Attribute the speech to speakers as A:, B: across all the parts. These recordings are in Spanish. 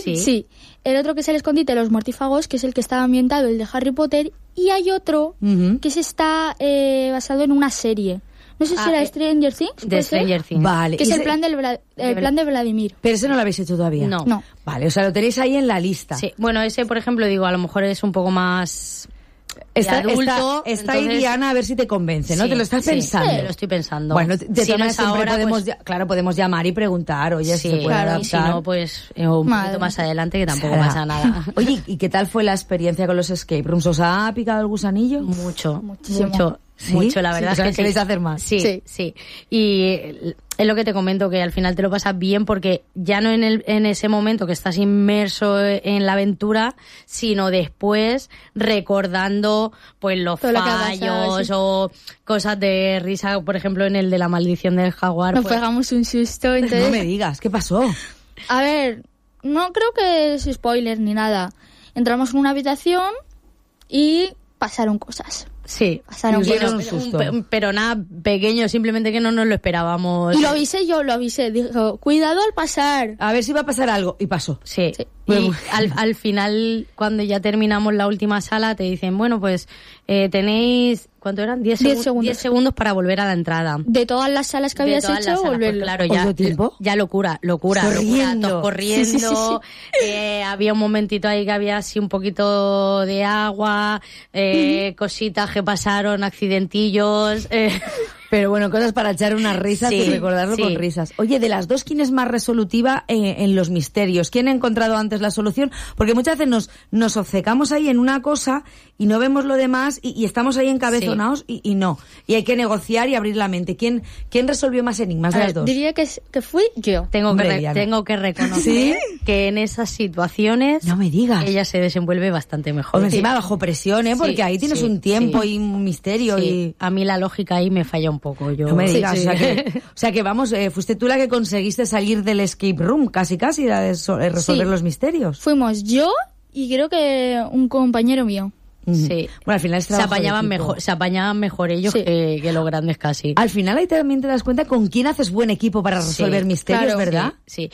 A: Sí. El otro que es el escondite de los mortífagos, que es el que está ambientado, el de Harry Potter. Y hay otro que se está basado en una serie. No sé si era Stranger Things.
B: De Stranger Things.
C: Vale.
A: Que es el plan de Vladimir.
C: Pero ese no lo habéis hecho todavía.
B: No.
C: Vale, o sea, lo tenéis ahí en la lista.
B: Sí. Bueno, ese, por ejemplo, digo, a lo mejor es un poco más...
C: Está
B: adulto,
C: está ahí,
B: entonces...
C: Diana, a ver si te convence, ¿no?
B: Sí,
C: ¿Te lo estás pensando?
B: Sí, lo estoy pensando.
C: Bueno, de todas maneras siempre
B: ahora,
C: podemos,
B: pues...
C: claro, podemos llamar y preguntar, oye, si se puede adaptar.
B: Y si no, pues un poquito más adelante, que tampoco pasa nada.
C: Oye, ¿y qué tal fue la experiencia con los escape rooms? ¿Os ha picado el gusanillo?
B: Muchísimo.
C: ¿Sí?
B: Mucho, la verdad.
C: Sí,
B: es que
C: queréis hacer más.
B: Sí. Y es lo que te comento, que al final te lo pasas bien porque ya no en ese momento que estás inmerso en la aventura, sino después recordando pues los fallos o cosas de risa. Por ejemplo, en el de la maldición del jaguar.
A: Nos pegamos un susto. Entonces...
C: No me digas, ¿qué pasó?
A: A ver, no creo que es spoiler ni nada. Entramos en una habitación y pasaron cosas.
B: Sí,
A: pasaron
B: pero nada pequeño, simplemente que no nos lo esperábamos.
A: Y lo avisé, dijo, cuidado al pasar.
C: A ver si va a pasar algo, y pasó.
B: Sí. Y al final, cuando ya terminamos la última sala, te dicen, bueno, pues tenéis, ¿cuánto eran? 10 segundos para volver a la entrada.
A: De todas las salas que habías hecho, volver.
B: Pues claro, ya locura.
C: Corriendo.
B: Corriendo. Había un momentito ahí que había así un poquito de agua, cositas que pasaron, accidentillos.
C: Pero bueno, cosas para echar unas risas y recordarlo con risas. Oye, de las dos, ¿quién es más resolutiva en los misterios? ¿Quién ha encontrado antes la solución? Porque muchas veces nos obcecamos ahí en una cosa y no vemos lo demás y estamos ahí encabezonados y no. Y hay que negociar y abrir la mente. ¿Quién resolvió más enigmas de las dos?
A: Diría que fui yo.
B: Tengo que reconocer que en esas situaciones
C: no me digas.
B: Ella se desenvuelve bastante mejor.
C: Encima bajo presión, porque ahí tienes un tiempo y un misterio. Y
B: a mí la lógica ahí me falla un poco.
C: No me digas. O sea que vamos, fuiste tú la que conseguiste salir del escape room, casi de resolver los misterios.
A: Fuimos yo y creo que un compañero mío.
B: Sí.
C: Bueno, al final
B: se apañaban mejor ellos que los grandes casi.
C: Al final ahí también te das cuenta con quién haces buen equipo para resolver misterios, claro, ¿verdad?
B: Sí.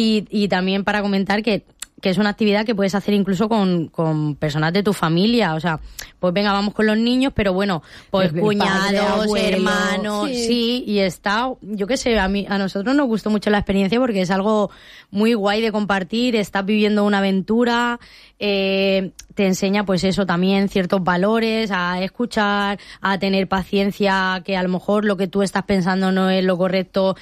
B: Y también para comentar que es una actividad que puedes hacer incluso con personas de tu familia, o sea, pues venga, vamos con los niños, pero bueno, pues cuñados, hermanos, y está, yo qué sé, a nosotros nos gustó mucho la experiencia porque es algo muy guay de compartir, estás viviendo una aventura, te enseña pues eso también, ciertos valores, a escuchar, a tener paciencia, que a lo mejor lo que tú estás pensando no es lo correcto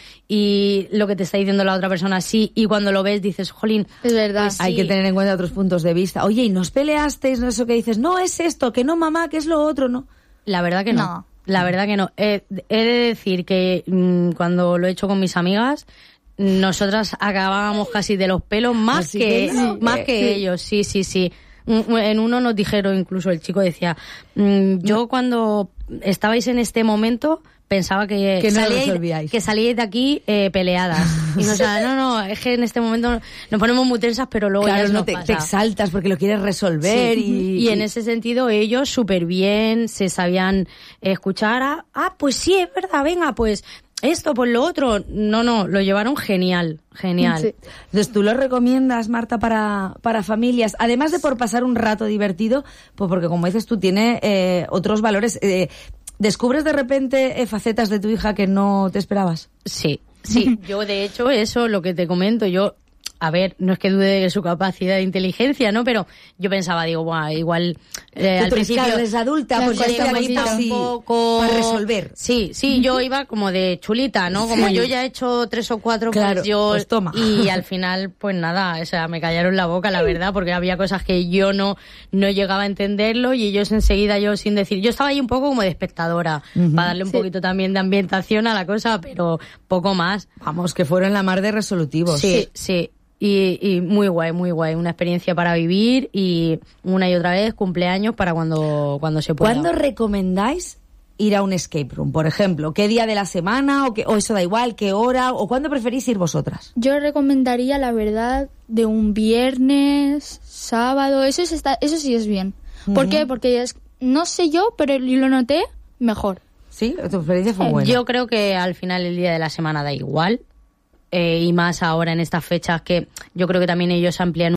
B: y lo que te está diciendo la otra persona sí, y cuando lo ves dices, jolín,
A: es verdad,
B: pues,
C: hay que tener en cuenta otros puntos de vista. Oye, ¿y nos peleasteis? ¿No? Eso que dices, no es esto, que no mamá, que es lo otro, ¿no?
B: La verdad que no. La verdad que no. He de decir que cuando lo he hecho con mis amigas, nosotras acabábamos casi de los pelos más que ellos. Sí. En uno nos dijeron, incluso el chico decía, yo cuando estabais en este momento pensaba que salíais de aquí peleadas. Y no, es que en este momento nos ponemos muy tensas, pero luego
C: claro,
B: ya
C: no te exaltas porque lo quieres resolver.
B: Y en ese sentido ellos súper bien, se sabían escuchar. Pues sí, es verdad, venga, pues esto, pues lo otro. No, lo llevaron genial. Sí.
C: Entonces, ¿tú lo recomiendas, Marta, para familias? Además de por pasar un rato divertido, pues porque como dices tú, tiene otros valores. ¿Descubres de repente facetas de tu hija que no te esperabas?
B: Sí. Yo, de hecho, eso, lo que te comento, a ver, no es que dude de su capacidad de inteligencia, ¿no? Pero yo pensaba, digo, igual al principio...
C: Claro, eres adulta, pues estoy aquí para resolver.
B: Sí, yo iba como de chulita, ¿no? Como yo ya he hecho 3 o 4,
C: claro,
B: pues
C: toma.
B: Y al final, pues nada, o sea, me callaron la boca, la verdad, porque había cosas que yo no llegaba a entenderlo y ellos enseguida, yo sin decir... Yo estaba ahí un poco como de espectadora, para darle un poquito también de ambientación a la cosa, pero poco más.
C: Vamos, que fueron la mar de resolutivos.
B: Sí. Y muy guay, una experiencia para vivir y una y otra vez cumpleaños para cuando se pueda.
C: ¿Cuándo recomendáis ir a un escape room? Por ejemplo, ¿qué día de la semana o eso da igual, qué hora o cuándo preferís ir vosotras?
A: Yo recomendaría, la verdad, de un viernes, sábado, eso sí es bien. ¿Por qué? Porque no sé yo, pero lo noté mejor.
C: ¿Sí? ¿Tu experiencia fue buena?
B: Yo creo que al final el día de la semana da igual. Y más ahora en estas fechas que yo creo que también ellos amplían